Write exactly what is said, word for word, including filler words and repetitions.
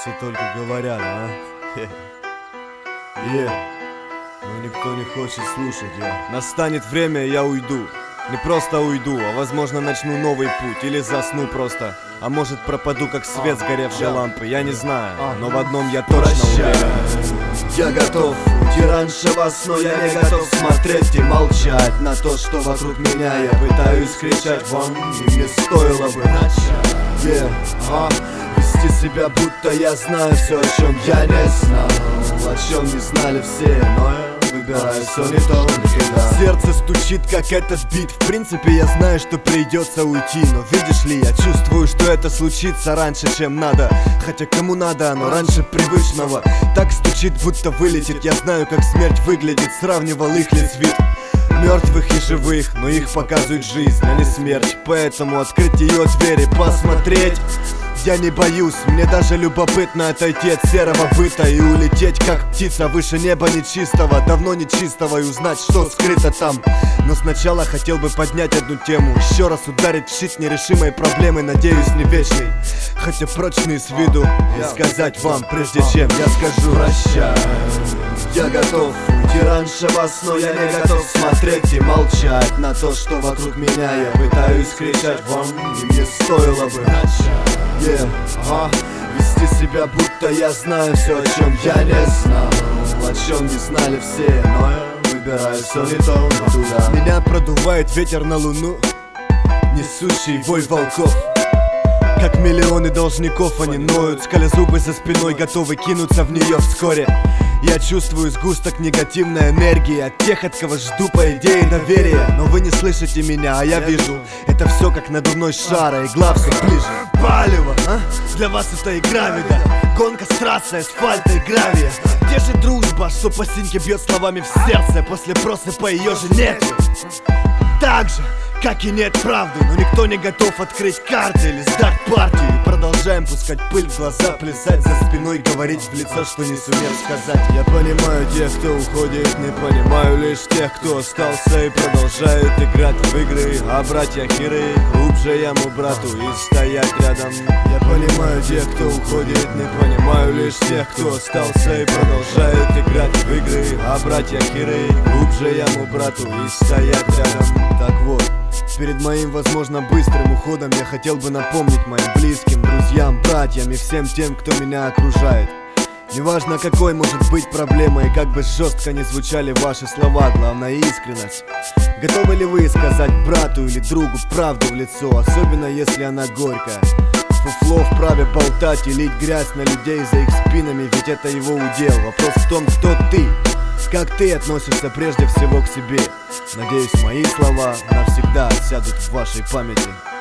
Все только говорят, а? Yeah. Но никто не хочет слушать, я. Настанет время, я уйду. Не просто уйду, а возможно начну новый путь. Или засну просто. А может пропаду, как свет сгоревшей лампы. Я не знаю, но в одном я точно уверен. Я готов уйти раньше вас, но я не готов смотреть и молчать на то, что вокруг меня. Я пытаюсь кричать вам, и мне стоило бы начать. Yeah. а? Вести себя, будто я знаю все, о чем я не знал, о чем не знали все, но я выбираю все не то никогда. Сердце стучит, как этот бит. В принципе, я знаю, что придется уйти. Но видишь ли, я чувствую, что это случится раньше, чем надо. Хотя кому надо, оно раньше привычного. Так стучит, будто вылетит. Я знаю, как смерть выглядит. Сравнивал их лиц вид мертвых и живых, но их показывает жизнь, а не смерть. Поэтому открыть ее двери, посмотреть. Я не боюсь, мне даже любопытно отойти от серого быта и улететь, как птица, выше неба нечистого, давно нечистого, и узнать, что скрыто там. Но сначала хотел бы поднять одну тему, еще раз ударить в щит нерешимой проблемы, надеюсь, не вечной, хотя прочный с виду. И сказать вам, прежде чем я скажу прощай. Я готов уйти раньше вас, но я не готов смотреть и молчать на то, что вокруг меня. Я пытаюсь кричать вам, и мне стоило бы начать. Yeah. а? Вести себя, будто я знаю все, о чем я не знал, о чем не знали все, но я выбираю все не то, не туда. Меня продувает ветер на луну, несущий вой волков. Как миллионы должников они ноют, скаля зубы за спиной, готовы кинуться в нее вскоре. Я чувствую сгусток негативной энергии от тех, от кого жду по идее доверия. Но вы не слышите меня, а я вижу. Это все как надувной шар, а игла все ближе. Палево, а? Для вас это игра, вида. Гонка с трассой, асфальта и гравия. Где же дружба, что по синьке бьет словами в сердце? После просыпа ее же нет. Так же, как и нет правды, но никто не готов открыть карты или сдать партию. И продолжаем пускать пыль в глаза, плясать за спиной, говорить в лицо, что не сумел сказать. Я понимаю тех, кто уходит, не понимаю лишь тех, кто остался и продолжает играть в игры. А братья хиры глубже яму брату и стоять рядом. Я понимаю тех, кто уходит, не понимаю лишь тех, кто остался и продолжает играть в игры. А братья хиры глубже яму брату и стоять рядом. Так вот, перед моим, возможно, быстрым уходом я хотел бы напомнить моим близким, друзьям, братьям и всем тем, кто меня окружает. Неважно, какой может быть проблема и как бы жестко не звучали ваши слова, главное искренность. Готовы ли вы сказать брату или другу правду в лицо, особенно если она горькая? Фуфло вправе болтать и лить грязь на людей за их спинами, ведь это его удел. Вопрос в том, кто ты, как ты относишься прежде всего к себе. Надеюсь, мои слова навсегда осядут в вашей памяти.